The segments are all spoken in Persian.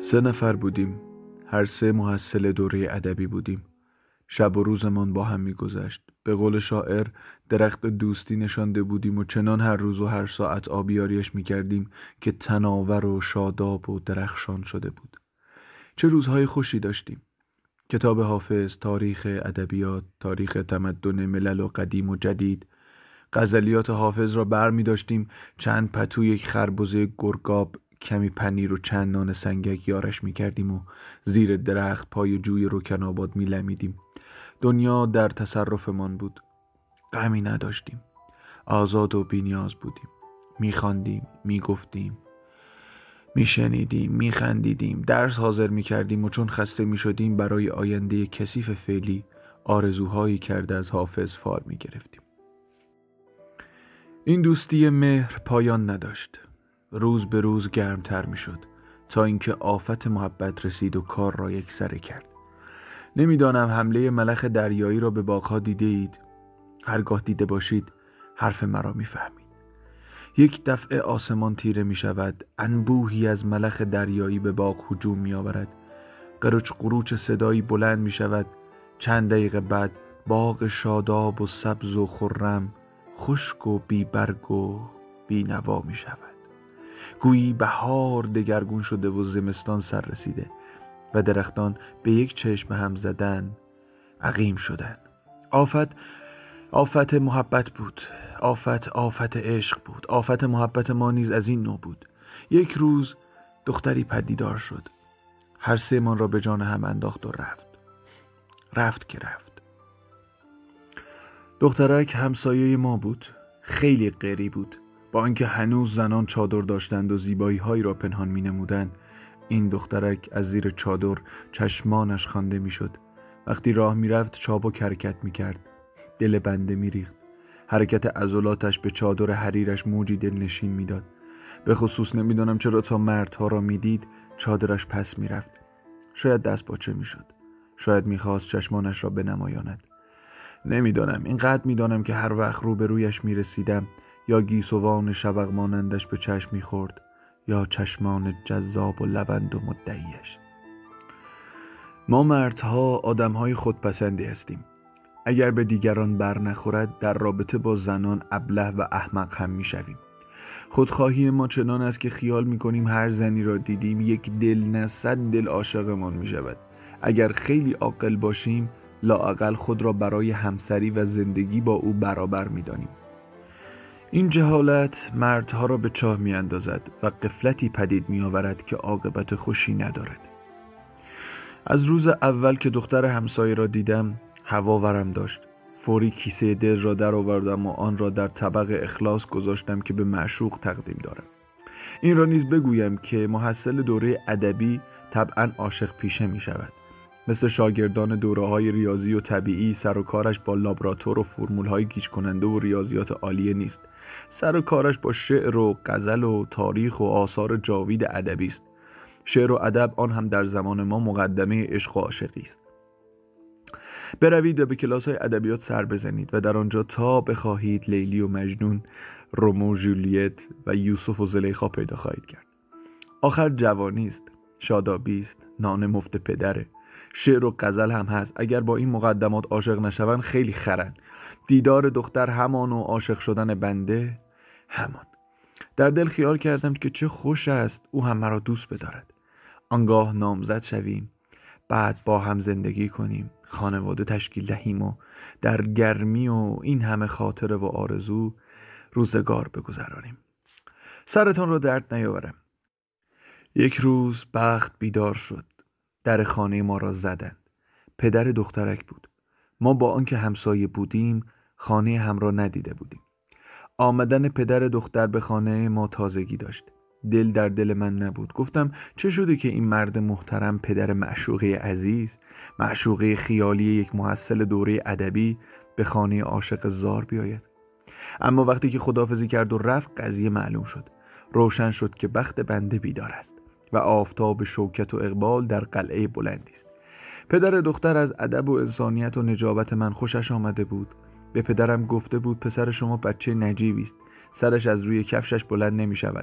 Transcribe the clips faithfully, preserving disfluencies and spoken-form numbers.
سه نفر بودیم. هر سه محصل دوره ادبی بودیم. شب و روزمان با هم می‌گذشت. به قول شاعر درخت دوستی نشانده بودیم و چنان هر روز و هر ساعت آبیاریش می‌کردیم که تناور و شاداب و درخشان شده بود. چه روزهای خوشی داشتیم. کتاب حافظ، تاریخ ادبیات، تاریخ تمدن ملل و قدیم و جدید، غزلیات حافظ را بر می داشتیم، چند پتو یک خربزه گرگاب، کمی پنیر و چند نان سنگک یارش می کردیم و زیر درخت پای جوی رکن آباد می لمیدیم. دنیا در تصرفمان بود. غمی نداشتیم. آزاد و بی‌نیاز بودیم. می خواندیم، می گفتیم، می شنیدیم، می خندیدیم، درس حاضر می کردیم و چون خسته می شدیم برای آینده کثیف فعلی آرزوهایی کرده از حافظ فال می گرفتیم. این دوستی مهر پایان نداشت. روز به روز گرمتر می شد تا اینکه آفت محبت رسید و کار را یک سره کرد. نمیدانم حمله ملخ دریایی را به باغ‌ها دیده اید؟ هرگاه دیده باشید حرف مرا می فهمید. یک دفعه آسمان تیره می شود، انبوهی از ملخ دریایی به باغ هجوم می آورد. قروچ قروچ صدایی بلند می شود. چند دقیقه بعد باغ شاداب و سبز و خرم خشک و بی برگ و بی نوا می شود. گویی بهار دگرگون شده و زمستان سر رسیده و درختان به یک چشم هم زدن عقیم شدن. آفت آفت محبت بود. آفت آفت عشق بود. آفت محبت ما نیز از این نوع بود. یک روز دختری پدیدار شد. هر سه من را به جان هم انداخت و رفت. رفت که رفت. دخترک همسایه ما بود. خیلی غری بود. با اینکه هنوز زنان چادر داشتند و زیبایی هایی را پنهان می نمودند، این دخترک از زیر چادر چشمانش خوانده می شد. وقتی راه می رفت چابک حرکت می کرد. دل بنده می ریخت. حرکت عضلاتش به چادر حریرش موجی دلنشین می داد. به خصوص نمیدانم چرا تا مردها را می دید چادرش پس می رفت. شاید دست باچه می شد. شاید می خواست چشمانش را بنمایاند. نمیدانم. اینقدر می دانم که هر وقت رو به رویش می رسیدم یا گیسوان شبق مانندش به چشم می خورد یا چشمان جذاب و لبند و مدعیش. ما مردها آدمهای خودپسندی هستیم. اگر به دیگران بر نخورد در رابطه با زنان ابله و احمق هم می شویم. خودخواهی ما چنان است که خیال می کنیم هر زنی را دیدیم یک دل نه صد دل عاشقمان می شود. اگر خیلی عاقل باشیم لااقل خود را برای همسری و زندگی با او برابر می دانیم. این جهالت مردها را به چاه می اندازد و غفلتی پدید می آورد که عاقبت خوشی ندارد. از روز اول که دختر همسایه را دیدم هوا ورم داشت. فوری کیسه دل را در آوردم و آن را در طبق اخلاص گذاشتم که به معشوق تقدیم دارم. این را نیز بگویم که محصل دوره ادبی طبعاً عاشق پیشه می شود. مثل شاگردان دوره‌های ریاضی و طبیعی سر و کارش با لابراتور و فرمول‌های گیج کننده و ریاضیات عالیه نیست. سر و کارش با شعر و غزل و تاریخ و آثار جاوید ادبی است. شعر و ادب آن هم در زمان ما مقدمه عشق و عاشقی است. بروید و به کلاس‌های ادبیات سر بزنید و در آنجا تا بخواهید لیلی و مجنون، رومو و جولیت و یوسف و زلیخا پیدا خواهید کرد. آخر جوانی است، شادابی است، نان مفت پدره. شعر و غزل هم هست. اگر با این مقدمات عاشق نشوند خیلی خرن. دیدار دختر همان و عاشق شدن بنده همان. در دل خیال کردم که چه خوش است او هم مرا دوست بدارد. آنگاه نامزد شویم، بعد با هم زندگی کنیم، خانواده تشکیل دهیم و در گرمی و این همه خاطره و آرزو روزگار بگذرانیم. سرتان را درد نیاورم. یک روز بخت بیدار شد. در خانه ما را زدند. پدر دخترک بود. ما با آنکه همسایه بودیم خانه هم را ندیده بودیم. آمدن پدر دختر به خانه ما تازگی داشت. دل در دل من نبود. گفتم چه شده که این مرد محترم، پدر معشوقه عزیز، معشوقه خیالی یک محصل دوره ادبی، به خانه عاشق زار بیاید؟ اما وقتی که خداحافظی کرد و رفت قضیه معلوم شد. روشن شد که بخت بنده بیدار است و آفتاب شوکت و اقبال در قلعه بلندی است. پدر دختر از ادب و انسانیت و نجابت من خوشش آمده بود. به پدرم گفته بود پسر شما بچه نجیبی است. سرش از روی کفشش بلند نمی شود.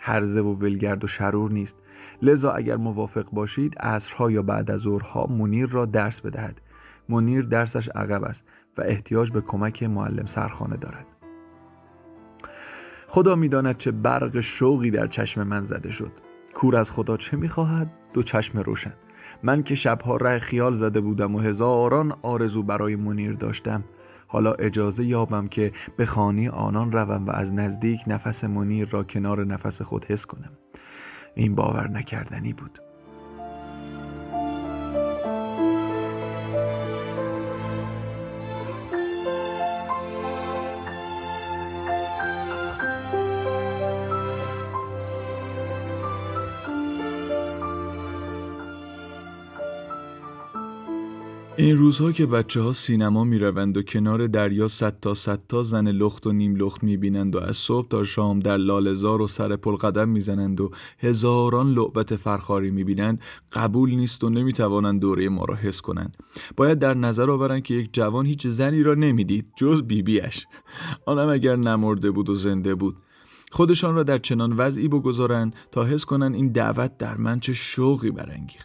هرزه و ولگرد و شرور نیست. لذا اگر موافق باشید عصرها یا بعد از ظهرها منیر را درس بدهد. منیر درسش عقب است و احتیاج به کمک معلم سرخانه دارد. خدا می‌داند چه برق شوقی در چشم من زده شد. کور از خدا چه می‌خواهد؟ دو چشم روشن. من که شبها ره خیال زده بودم و هزاران آرزو برای منیر داشتم، حالا اجازه یابم که به خانه آنان روم و از نزدیک نفس منیر را کنار نفس خود حس کنم. این باور نکردنی بود. این روزها که بچه ها سینما می روند و کنار دریا صد تا صد تا زن لخت و نیم لخت می بینند و از صبح تا شام در لاله‌زار و سر پل قدم می زنند و هزاران لعبت فرخاری می بینند، قبول نیست و نمی توانند دوره ما را حس کنند. باید در نظر آورند که یک جوان هیچ زنی را نمی دید جز بیبیش، آنم اگر نمرده بود و زنده بود. خودشان را در چنان وضعی بگذارند تا حس کنند این دعوت در من چه شوقی برانگیخت.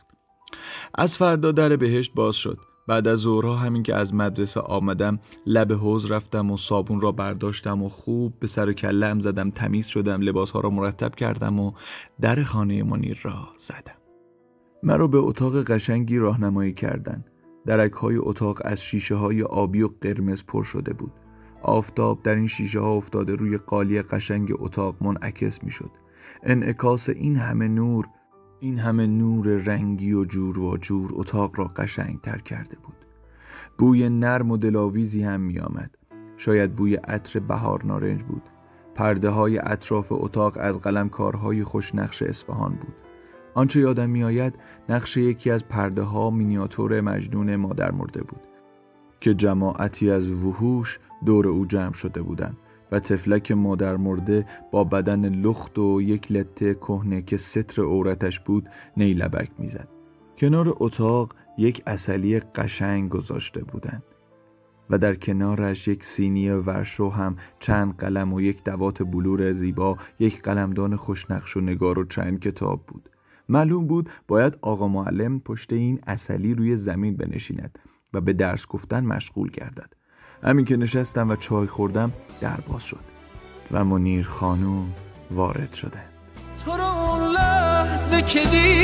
از فردا در بهشت باز شد. بعد از ظهرها همین که از مدرسه آمدم لب حوض رفتم و صابون را برداشتم و خوب به سر و کله‌ام زدم، تمیز شدم، لباسها را مرتب کردم و در خانه منیر را زدم. مرا به اتاق قشنگی راهنمایی کردند. درک‌های اتاق از شیشه‌های آبی و قرمز پر شده بود. آفتاب در این شیشه‌ها افتاده روی قالی قشنگ اتاق منعکس می‌شد. انعکاس این همه نور این همه نور رنگی و جور و جور اتاق را قشنگ تر کرده بود. بوی نرم و دلاویزی هم می آمد. شاید بوی عطر بهار نارنج بود. پرده های اطراف اتاق از قلمکارهای خوش نقش اصفهان بود. آنچه یادم می آید نقش یکی از پرده ها مینیاتور مجنون مادر مرده بود که جماعتی از وحوش دور او جمع شده بودند و طفلک مادر مرده با بدن لخت و یک لته کهنه که ستر عورتش بود نیلبک میزد. کنار اتاق یک عسلی قشنگ گذاشته بودند و در کنارش یک سینی ورشو هم، چند قلم و یک دوات بلور زیبا، یک قلمدان خوشنقش و نگار و چند کتاب بود. معلوم بود باید آقا معلم پشت این عسلی روی زمین بنشیند و به درس گفتن مشغول گردد. همین که نشستم و چای خوردم در باز شد و منیر خانوم وارد شده. تو رو اون لحظه که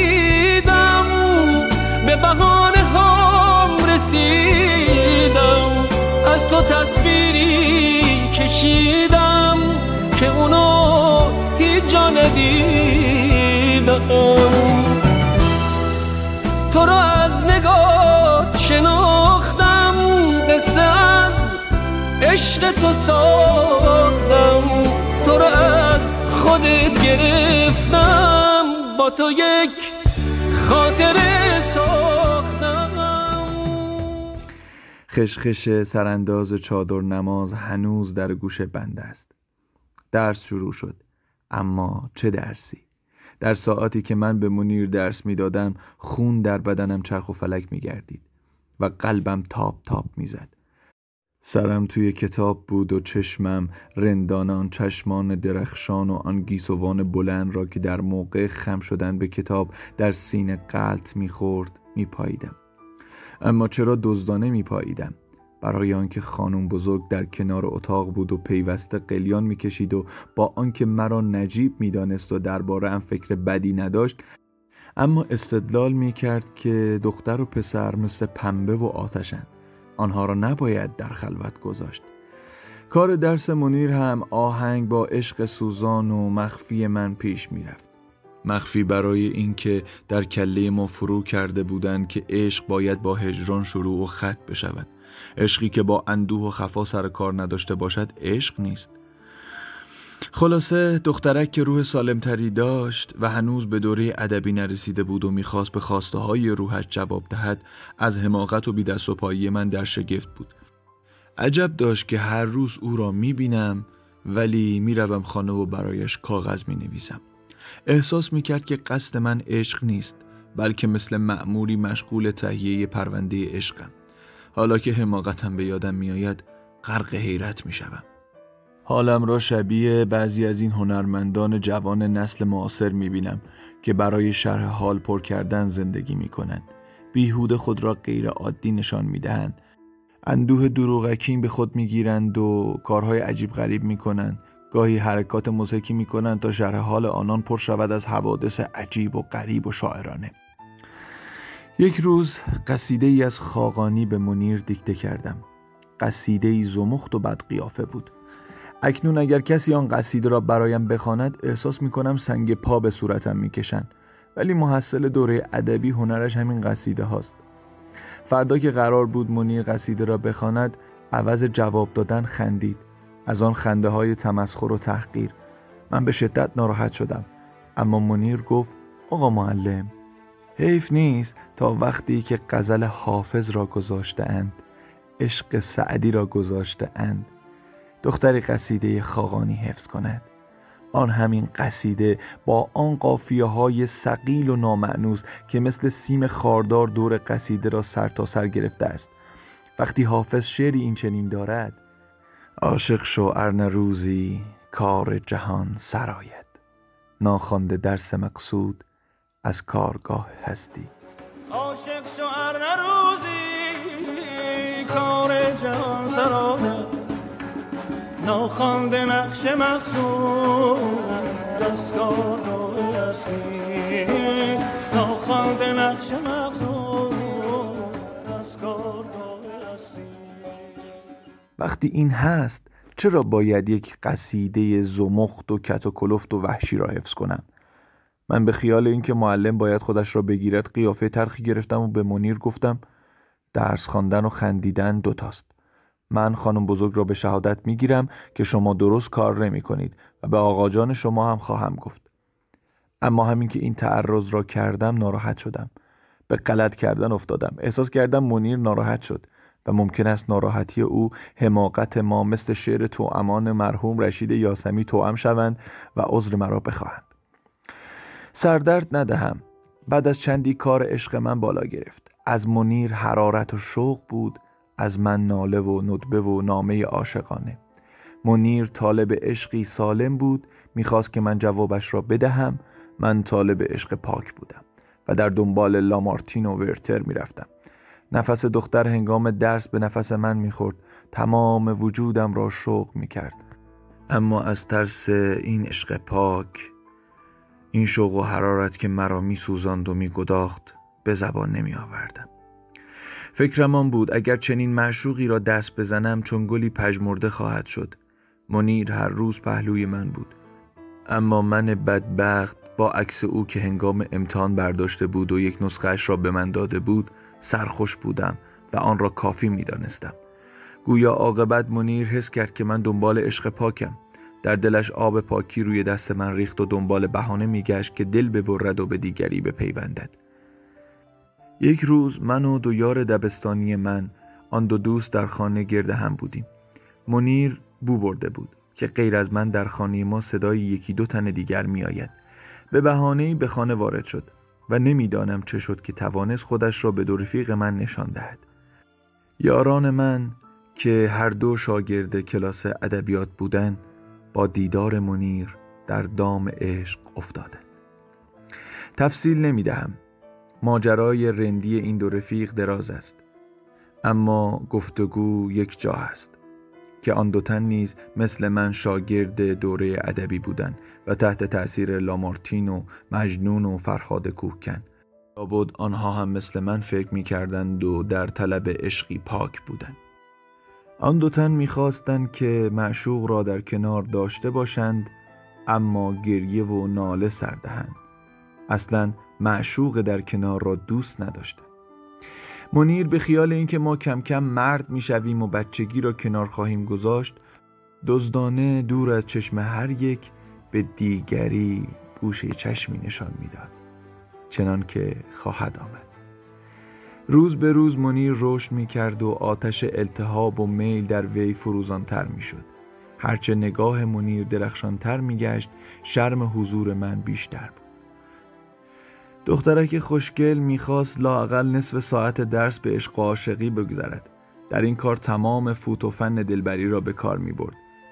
دیدم به بهانه هم رسیدم، از تو تصویری کشیدم که اونو هیچ جا ندیدم. تو رو از نگاه شناختم، قصه از عشق تو ساختم، تو رو از خودت گرفتم، با تو یک خاطره ساختم. خشخش سرانداز چادر نماز هنوز در گوش بنده است. درس شروع شد، اما چه درسی؟ در ساعتی که من به منیر درس می دادم خون در بدنم چرخ و فلک می گردید و قلبم تاپ تاپ می زد. سرم توی کتاب بود و چشمم رندان آن چشمان درخشان و آن گیسوان بلند را که در موقع خم شدن به کتاب در سینه غلط می خورد می پاییدم. اما چرا دزدانه می پاییدم؟ برای آنکه خانم بزرگ در کنار اتاق بود و پیوسته قلیان می کشید و با آنکه مرا نجیب می دانست و درباره ام فکر بدی نداشت، اما استدلال می کرد که دختر و پسر مثل پنبه و آتشند، آنها را نباید در خلوت گذاشت. کار درس منیر هم آهنگ با عشق سوزان و مخفی من پیش می رفت. مخفی برای اینکه در کله ما فرو کرده بودند که عشق باید با هجران شروع و ختم بشود. عشقی که با اندوه و خفا سر کار نداشته باشد عشق نیست. خلاصه دخترک که روح سالمتری داشت و هنوز به دوره ادبی نرسیده بود و میخواست به خواسته های روحش جواب دهد، از حماقت و بی‌دست و پایی من در شگفت بود. عجب داشت که هر روز او را میبینم ولی میروم خانه و برایش کاغذ مینویسم. احساس میکرد که قصد من عشق نیست، بلکه مثل مأموری مشغول تهیه پرونده عشقم. حالا که حماقتم به یادم میآید غرق حیرت میشوم. حالم را شبیه بعضی از این هنرمندان جوان نسل معاصر میبینم که برای شرح حال پر کردن زندگی میکنن. بیهوده خود را غیر عادی نشان میدهند. اندوه دروغکین به خود میگیرند و کارهای عجیب غریب میکنند. گاهی حرکات مضحکی میکنند تا شرح حال آنان پر شود از حوادث عجیب و غریب و شاعرانه. یک روز قصیده ای از خاقانی به منیر دیکته کردم. قصیده ای زمخت و بدقیافه بود. اکنون اگر کسی آن قصیده را برایم بخواند احساس میکنم سنگ پا به صورتم میکشند، ولی محصل دوره ادبی هنرش همین قصیده هاست. فردا که قرار بود منیر قصیده را بخواند، عوض جواب دادن خندید. از آن خنده های تمسخر و تحقیر. من به شدت ناراحت شدم، اما منیر گفت آقا معلم، حیف نیست تا وقتی که غزل حافظ را گذاشته اند، عشق سعدی را گذاشته اند، دختری قصیده خاقانی حفظ کند. آن همین قصیده با آن قافیه های ثقیل و نامأنوس که مثل سیم خاردار دور قصیده را سر تا سر گرفته است. وقتی حافظ شعری این چنین دارد: عاشق شو ارنه روزی کار جهان سرآید، ناخوانده درس مقصود از کارگاه هستی. عاشق شو ارنه روزی کار جهان سرآید، ناخوانده نقش مقصود از کارگاه هستی. ناخوانده نقش مقصود از کارگاه هستی. وقتی این هست چرا باید یک قصیده زمخت و کت و کلفت و وحشی را حفظ کنم؟ من به خیال اینکه معلم باید خودش را بگیرد قیافه تلخی گرفتم و به منیر گفتم درس خواندن و خندیدن دوتاست. من خانم بزرگ را به شهادت میگیرم که شما درست کار نمی کنید و به آقا جان شما هم خواهم گفت. اما همین که این تعرض را کردم ناراحت شدم. به غلط کردن افتادم. احساس کردم منیر ناراحت شد و ممکن است ناراحتی او حماقت ما مثل شعر توامان مرحوم رشید یاسمی توأم شوند و عذر مرا بخواهند. سردرد ندهم. بعد از چندی کار عشق من بالا گرفت. از منیر حرارت و شوق بود، از من ناله و ندبه و نامه عاشقانه. منیر طالب عشقی سالم بود، میخواست که من جوابش را بدهم. من طالب عشق پاک بودم و در دنبال لامارتین و ورتر میرفتم. نفس دختر هنگام درس به نفس من میخورد، تمام وجودم را شوق میکرد. اما از ترس این عشق پاک، این شوق و حرارت که مرا میسوزاند و میگداخت، به زبان نمی آوردم. فکرم آن بود اگر چنین معشوقی را دست بزنم چون گلی پژمرده خواهد شد. منیر هر روز پهلوی من بود، اما من بدبخت با عکس او که هنگام امتحان برداشته بود و یک نسخه‌اش را به من داده بود سرخوش بودم و آن را کافی می دانستم. گویا عاقبت منیر حس کرد که من دنبال عشق پاکم. در دلش آب پاکی روی دست من ریخت و دنبال بهانه میگشت که دل ببرد و به دیگری بپیوندد. یک روز من و دو یار دبستانی من، آن دو دوست، در خانه گرد هم بودیم. منیر بو برده بود که غیر از من در خانه ما صدای یکی دو تن دیگر می آید. به بهانه‌ای به خانه وارد شد و نمیدانم چه شد که توانست خودش را به دو رفیق من نشان دهد. یاران من که هر دو شاگرد کلاس ادبیات بودند با دیدار منیر در دام عشق افتادند. تفصیل نمی دهم. ماجرای رندی این دو رفیق دراز است، اما گفتگو یک جا است که آن دو تن نیز مثل من شاگرد دوره ادبی بودند و تحت تأثیر لامارتین و مجنون و فرهاد کوهکن. لابد آنها هم مثل من فکر می کردند و در طلب عشقی پاک بودند. آن دو تن می خواستند که معشوق را در کنار داشته باشند، اما گریه و ناله سر دهند. اصلاً معشوق در کنار را دوست نداشتند. منیر به خیال اینکه ما کم کم مرد می شویم و بچگی را کنار خواهیم گذاشت، دزدانه دور از چشم هر یک به دیگری گوشه چشمی نشان می داد، چنان که خواهد آمد. روز به روز منیر رشد می کرد و آتش التهاب و میل در وی فروزانتر می شد. هرچه نگاه منیر درخشانتر می گشت، شرم حضور من بیشتر بود. دخترک خوشگل می خواست لااقل نصف ساعت درس به عشق و عاشقی بگذرد. در این کار تمام فوت و فن دلبری را به کار می برد.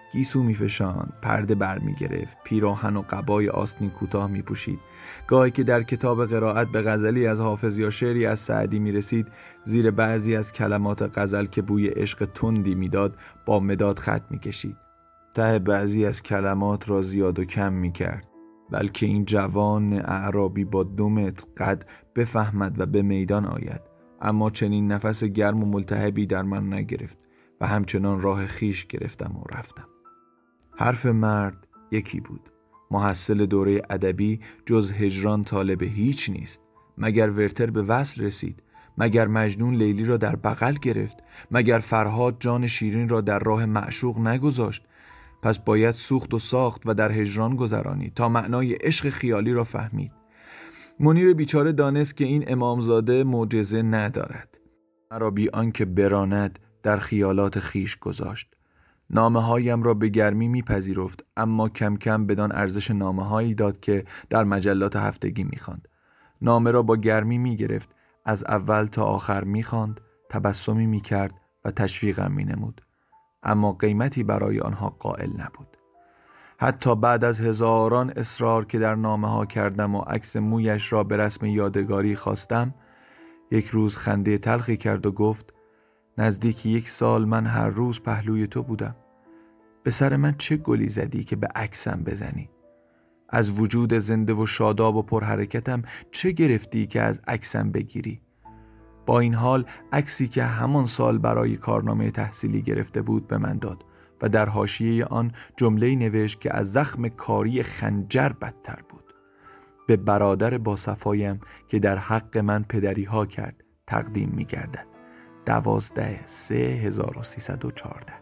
گیسو میفشاند، پرده بر میگرفت، پیراهن و قبای آستین کوتاه میپوشید. گاهی که در کتاب قرائت به غزلی از حافظ یا شعری از سعدی میرسید، زیر بعضی از کلمات غزل که بوی عشق تندی میداد با مداد خط میکشید. ته بعضی از کلمات را زیاد و کم میکرد، بلکه این جوان اعرابی با دو متر قد بفهمد و به میدان آید. اما چنین نفس گرم و ملتهبی در من نگرفت و همچنان راه خیش گرفتم و رفتم. حرف مرد یکی بود. محصل دوره ادبی جز هجران طالب هیچ نیست. مگر ورتر به وصل رسید؟ مگر مجنون لیلی را در بغل گرفت؟ مگر فرهاد جان شیرین را در راه معشوق نگذاشت؟ پس باید سوخت و ساخت و در هجران گذرانید تا معنای عشق خیالی را فهمید. منیر بیچاره دانست که این امامزاده معجزه ندارد. مرا بی آنکه براند در خیالات خیش گذاشت. نامه هایم را به گرمی میپذیرفت، اما کم کم بدان ارزش نامه هایی داد که در مجلات هفتگی میخواند. نامه را با گرمی میگرفت، از اول تا آخر میخواند، تبسمی میکرد و تشویقم مینمود، اما قیمتی برای آنها قائل نبود. حتی بعد از هزاران اصرار که در نامه ها کردم و عکس مویش را به رسم یادگاری خواستم، یک روز خنده تلخی کرد و گفت: نزدیک یک سال من هر روز پهلوی تو بودم. به سر من چه گلی زدی که به عکسم بزنی؟ از وجود زنده و شاداب و پرحرکتم چه گرفتی که از عکسم بگیری؟ با این حال عکسی که همان سال برای کارنامه تحصیلی گرفته بود به من داد و در حاشیه آن جمله‌ای نوشت که از زخم کاری خنجر بدتر بود: به برادر با صفایم که در حق من پدری ها کرد تقدیم می گردد. دوازده سه هزار و سیصد و چهارده.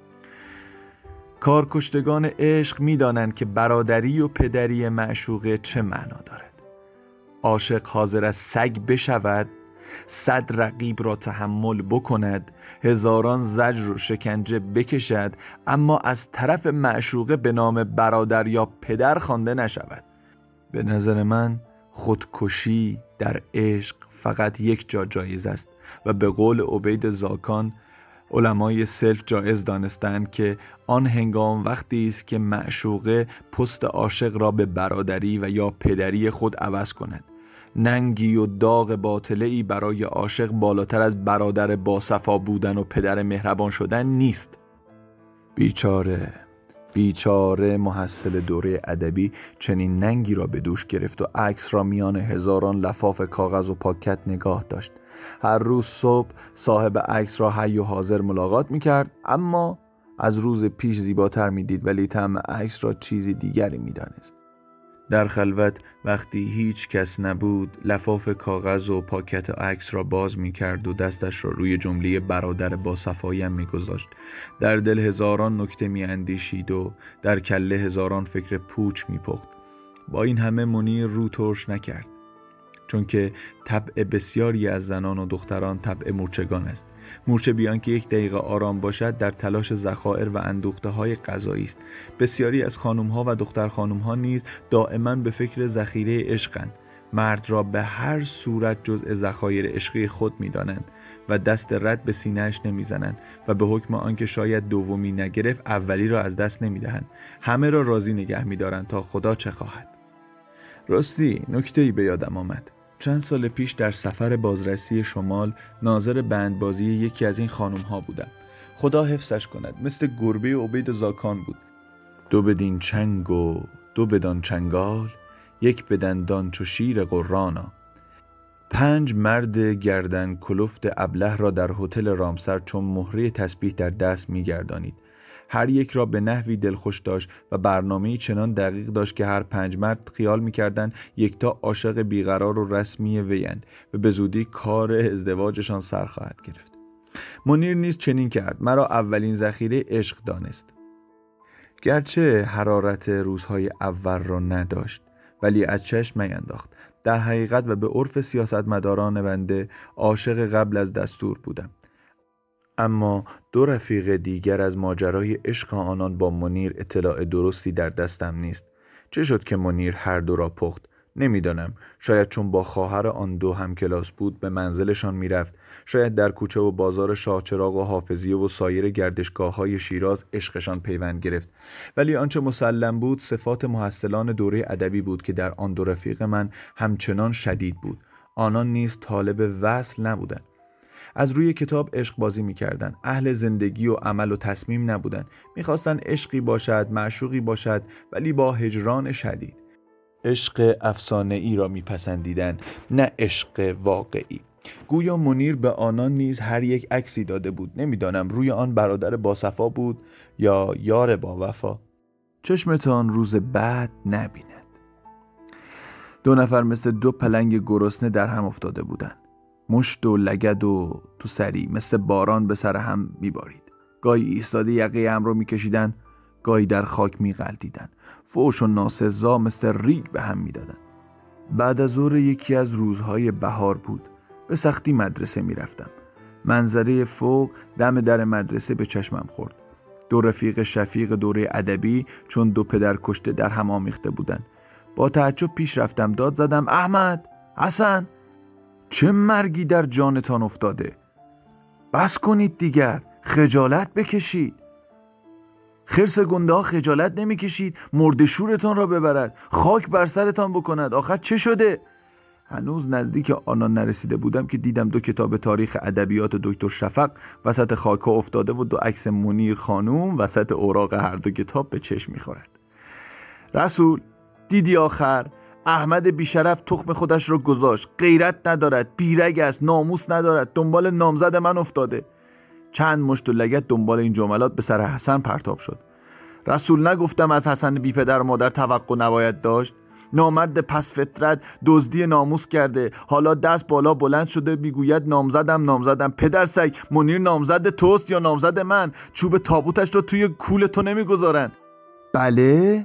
کارکشتگان عشق می دانند که برادری و پدری معشوقه چه معنا دارد. عاشق حاضر از سگ بشود، صد رقیب را تحمل بکند، هزاران زجر و شکنجه بکشد، اما از طرف معشوقه به نام برادر یا پدر خوانده نشود. به نظر من خودکشی در عشق فقط یک جا جایز است و به قول عبید زاکان علمای سلف جایز دانستند که آن هنگام وقتی است که معشوقه پست عاشق را به برادری و یا پدری خود عوض کند. ننگی و داغ باطله‌ای برای عاشق بالاتر از برادر باصفا بودن و پدر مهربان شدن نیست. بیچاره بیچاره محصل دوره ادبی چنین ننگی را به دوش گرفت و عکس را میان هزاران لفاف کاغذ و پاکت نگاه داشت. هر روز صبح صاحب عکس را حی و حاضر ملاقات میکرد، اما از روز پیش زیباتر میدید ولی طعم عکس را چیزی دیگری میدانست. در خلوت وقتی هیچ کس نبود لفاف کاغذ و پاکت عکس را باز میکرد و دستش را روی جمله برادر با صفایم میگذاشت. در دل هزاران نکته میاندیشید و در کله هزاران فکر پوچ میپخت. با این همه منیر رو ترش نکرد، چون که طبع بسیاری از زنان و دختران طبع مورچگان است. مورچه بیان که یک دقیقه آرام باشد در تلاش ذخایر و اندوخته های غذایی است. بسیاری از خانم ها و دختر خانم ها نیز دائما به فکر ذخیره عشقند. مرد را به هر صورت جزء ذخایر عشقی خود می دانند و دست رد به سینه‌اش نمی زنند و به حکم آنکه شاید دومی نگرفت اولی را از دست نمی دهند. همه را راضی نگه می دارند تا خدا چه خواهد. راستی نکته‌ای به یادم آمد. چند سال پیش در سفر بازرسی شمال ناظر بندبازی یکی از این خانم ها بودم. خدا حفظش کند، مثل گربه عبید زاکان بود. دو بدین چنگ و دو بدان چنگال، یک بدندان چو شیر قرانا. پنج مرد گردن کلفت ابله را در هتل رامسر چون مهره تسبیح در دست می گردانید. هر یک را به نحوی دلخوش داشت و برنامه‌ای چنان دقیق داشت که هر پنج مرد خیال می‌کردند یکتا عاشق بیقرار و رسمی ویند و به زودی کار ازدواجشان سر خواهد گرفت. منیر نیز چنین کرد. مرا اولین ذخیره عشق دانست. گرچه حرارت روزهای اول را نداشت، ولی از چشم نینداخت. در حقیقت و به عرف سیاستمداران بنده عاشق قبل از دستور بودم. اما دو رفیق دیگر از ماجرای عشق آنان با منیر اطلاع درستی در دستم نیست. چه شد که منیر هر دو را پخت؟ نمیدانم، شاید چون با خواهر آن دو هم کلاس بود به منزلشان میرفت، شاید در کوچه و بازار شاهچراغ و حافظیه و سایر گردشگاه‌های شیراز عشقشان پیوند گرفت. ولی آنچه مسلم بود صفات محصلان دوره ادبی بود که در آن دو رفیق من همچنان شدید بود. آنان نیز طالب وصل نبودند. از روی کتاب عشق بازی می‌کردند. اهل زندگی و عمل و تصمیم نبودند. می‌خواستند عشقی باشد، معشوقی باشد، ولی با هجران شدید. عشق افسانه‌ای را می‌پسندیدند، نه عشق واقعی. گویا منیر به آنان نیز هر یک عکسی داده بود. نمی‌دانم روی آن برادر باصفا بود یا یار با وفا. چشمتان روز بعد نبیند. دو نفر مثل دو پلنگ گرسنه در هم افتاده بودند. مشت و لگد و تو سری مثل باران به سر هم میبارید. گاهی ایستاده یقه هم رو میکشیدن، گاهی در خاک میغلطیدن. فوش و ناسزا مثل ریگ به هم میدادن. بعد از ظهر یکی از روزهای بهار بود. به سختی مدرسه میرفتم. منظره فوق دم در مدرسه به چشمم خورد. دو رفیق شفیق دوره ادبی چون دو پدر کشته در هم آمیخته بودن. با تعجب پیش رفتم، داد زدم: احمد، حسن، چه مرگی در جانتان افتاده؟ بس کنید دیگر، خجالت بکشید. خرس گنده ها خجالت نمی کشید مرد شورتان را ببرد، خاک بر سرتان بکند. آخر چه شده؟ هنوز نزدیک آنان نرسیده بودم که دیدم دو کتاب تاریخ ادبیات دکتر شفق وسط خاک ها افتاده و دو عکس منیر خانوم وسط اوراق هر دو کتاب به چشم می‌خورد. رسول، دیدی آخر احمد بیشرف تخم خودش را گذاشت، غیرت ندارد، بیرگ است، ناموس ندارد، دنبال نامزد من افتاده. چند مشت و لگد دنبال این جملات به سر حسن پرتاب شد. رسول، نگفتم از حسن بی پدر و مادر توقع نباید داشت؟ نامرد پس فطرت دزدی ناموس کرده، حالا دست بالا بلند شده میگوید نامزدم نامزدم. پدر سگ، منیر نامزد توست یا نامزد من؟ چوب تابوتش رو توی کول تو نمیگذارن. بله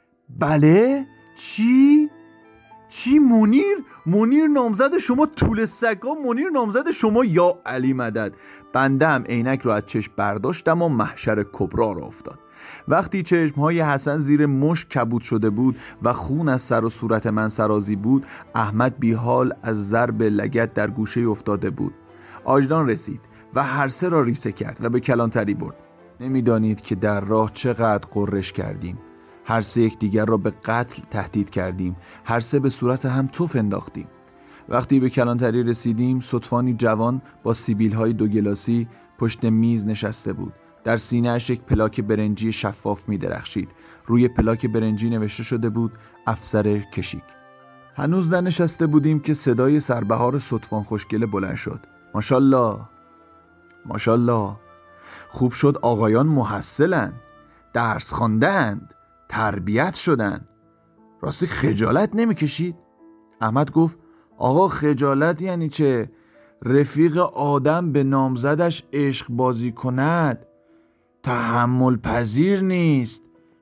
بله چی؟ چی منیر؟ منیر نامزد شما؟ طول سگا منیر نامزد شما؟ یا علی مدد. بنده هم عینک رو از چشم برداشتم و محشر کبرا را افتاد. وقتی چشمهای حسن زیر مشک کبود شده بود و خون از سر و صورت من سرازی بود، احمد بی حال از ضرب لگد در گوشه افتاده بود. آجدان رسید و هر سه را ریسه کرد و به کلانتری برد. نمیدانید که در راه چقدر قررش کردیم. هر سه یک دیگر را به قتل تهدید کردیم. هر سه به صورت هم توف انداختیم. وقتی به کلانتری رسیدیم، صدفانی جوان با سیبیل‌های دو گلاسی پشت میز نشسته بود. در سینه‌اش یک پلاک برنجی شفاف می درخشید. روی پلاک برنجی نوشته شده بود: افسر کشیک. هنوز ننشسته بودیم که صدای سربهار صدفان خوشگله بلند شد: ماشالله ماشالله، خوب شد آقایان محصلن، درس خواندند، تربیت شدن. راستی خجالت نمی کشید؟ احمد گفت: آقا خجالت یعنی چه؟ رفیق آدم به نامزدش عشق بازی کند تحمل پذیر نیست.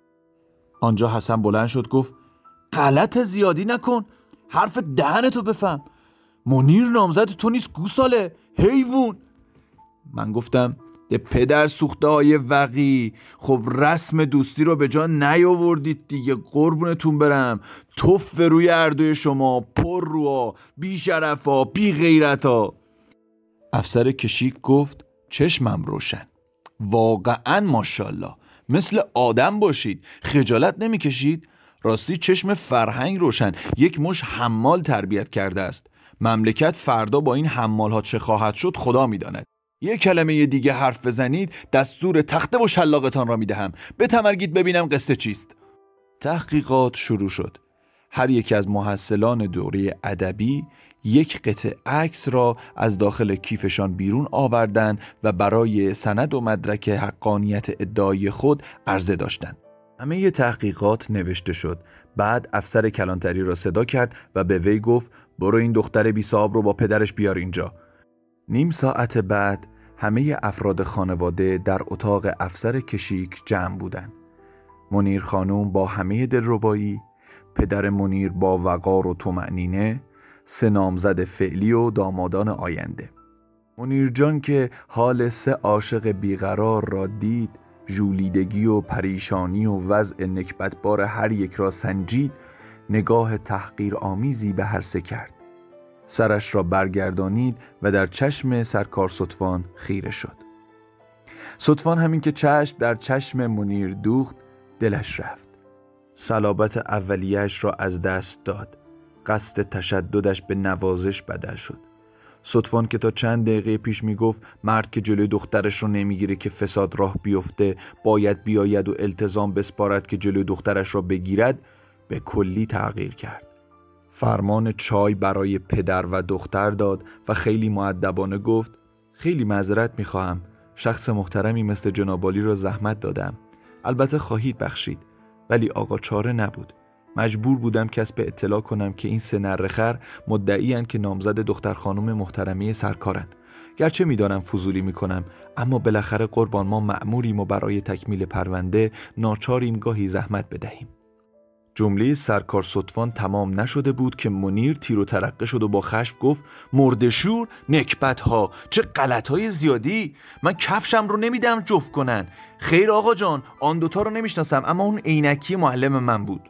آنجا حسن بلند شد گفت: غلط زیادی نکن، حرف دهنتو بفهم. منیر نامزد تو نیست گوساله، حیوان. من گفتم: ده پدر سوخته های وقی، خب رسم دوستی رو به جا نیاوردید دیگه، قربونتون برم. توف به روی اردوی شما، پر روها، بی شرفا، بی غیرتا. افسر کشیک گفت: چشمم روشن، واقعا ماشاءالله، مثل آدم باشید، خجالت نمی کشید؟ راستی چشم فرهنگ روشن، یک مش حمال تربیت کرده است. مملکت فردا با این حمال ها چه خواهد شد خدا می داند. یک کلمه دیگه حرف بزنید دستور تخته و شلاقتان را می دهم. بتمرگید ببینم قصه چیست. تحقیقات شروع شد. هر یک از محصلان دوره ادبی یک قطعه عکس را از داخل کیفشان بیرون آوردند و برای سند و مدرک حقانیت ادعای خود عرضه داشتند. همه تحقیقات نوشته شد. بعد افسر کلانتری را صدا کرد و به وی گفت: برو این دختر بی صاحب رو با پدرش بیار اینجا. نیم ساعت بعد همه افراد خانواده در اتاق افسر کشیک جمع بودند. منیر خانوم با همه دلربایی، پدر منیر با وقار و طمأنینه، سه نامزد فعلی و دامادان آینده. منیر جان که حال سه عاشق بیقرار را دید، ژولیدگی و پریشانی و وضع نکبتبار هر یک را سنجید، نگاه تحقیر آمیزی به هر سه کرد. سرش را برگردانید و در چشم سرکار ستوان خیره شد. ستوان همین که چشم در چشم منیر دوخت دلش رفت. صلابت اولیه‌اش را از دست داد. قصد تشددش به نوازش بدل شد. ستوان که تا چند دقیقه پیش میگفت مرد که جلوی دخترش رو نمیگیره که فساد راه بیفته باید بیاید و التزام بسپارد که جلوی دخترش را بگیرد، به کلی تغییر کرد. فرمان چای برای پدر و دختر داد و خیلی مؤدبانه گفت خیلی معذرت میخواهم، شخص محترمی مثل جناب عالی را زحمت دادم. البته خواهید بخشید، ولی آقا چاره نبود. مجبور بودم کسب اطلاع کنم که این سه نرخر مدعی‌اند که نامزد دختر خانم محترمه سرکارن. گرچه میدانم فضولی میکنم، اما بالاخره قربان ما مأموریم و برای تکمیل پرونده ناچاریم گاهی زحمت بدهیم. جمله سرکار ستوان تمام نشده بود که منیر تیر و ترقه شد و با خشم گفت مردشور، نکبت ها، چه غلط های زیادی. من کفشم رو نمیدم جفت کنن. خیر آقا جان، آن دوتا رو نمیشناسم، اما اون عینکی معلم من بود.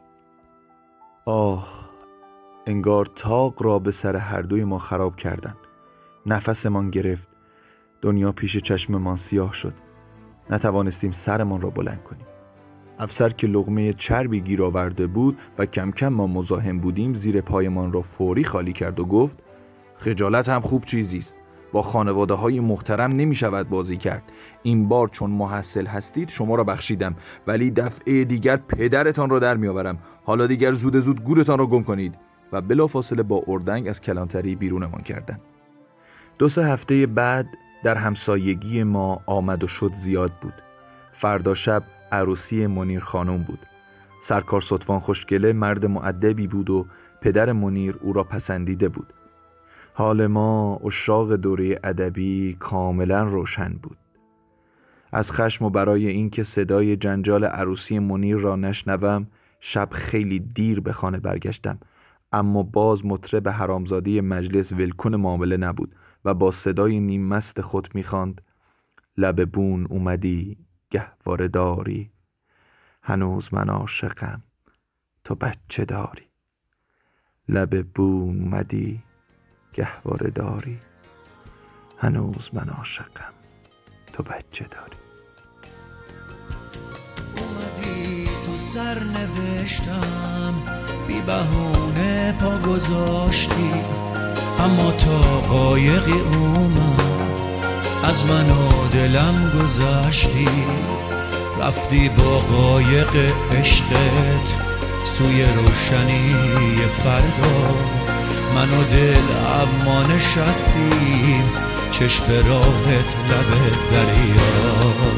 آه، انگار طاق را به سر هر دوی ما خراب کردند. نفسمان گرفت. دنیا پیش چشممان سیاه شد. نتوانستیم سرمان را بلند کنیم. افسر که لقمه چربی گیر آورده بود و کم کم ما مزاحم بودیم زیر پایمان را فوری خالی کرد و گفت خجالت هم خوب چیزی است. با خانواده های محترم نمی شود بازی کرد. این بار چون محصل هستید شما را بخشیدم، ولی دفعه دیگر پدرتان را در می آورم. حالا دیگر زود زود گورتان را گم کنید. و بلافاصله با اردنگ از کلانتری بیرونمان کردند. دو سه هفته بعد در همسایگی ما آمد و شد زیاد بود. فردا شب عروسی منیر خانم بود. سرکار ستوان خوشگله مرد مؤدبی بود و پدر منیر او را پسندیده بود. حال ما عشاق دوره ادبی کاملا روشن بود. از خشم و برای اینکه صدای جنجال عروسی منیر را نشنوم شب خیلی دیر به خانه برگشتم، اما باز مطرب حرامزاده مجلس ولکن معامله نبود و با صدای نیم مست خود می‌خواند لب بون اومدی گهواره داری، هنوز من عاشقم تو بچه داری. لب بون اومدی گهواره داری، هنوز من عاشقم تو بچه داری. اومدی تو سر نوشتم بی بهونه پا گذاشتی، اما تا قایقی اومد از من و دلم گذشتی. رفتی با قایق عشقت سوی روشنی فردا، من و دل اما نشستیم چشم راهت لب دریا.